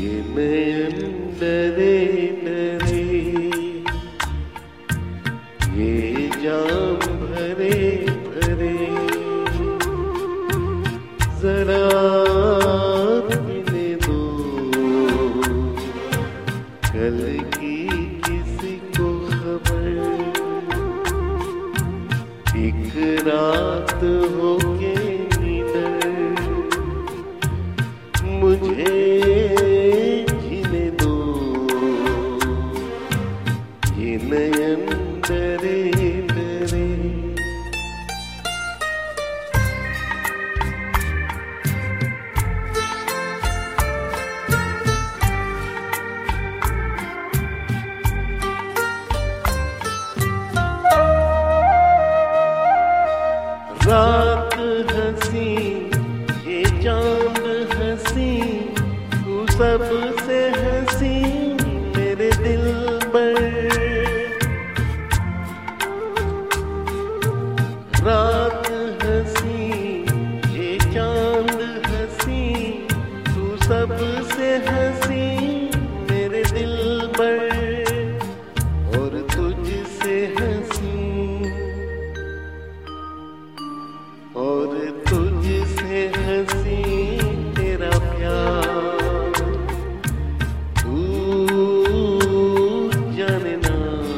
ये नयन डरे डरे, ये जाम भरे भरे, जरा पीने दो कल की किसी को खबर। एक रात हो के निडर, मुझे जीने दो ये नयन डरे डरे। रात हंसी ये चांद हंसी, तू सबसे हंसी मेरे दिल पर। रात हंसी ये चांद हंसी, तू सबसे हंसी मेरे दिल पर। और तुझसे हंसी, और तुझसे हंसी तेरा प्यार। तू जाने ना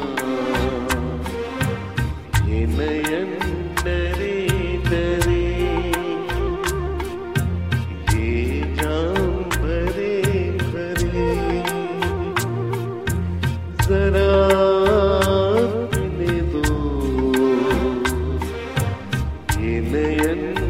ये नयन डरे डरे, ये जाम भरे भरे, जरा पीने दो ये नयन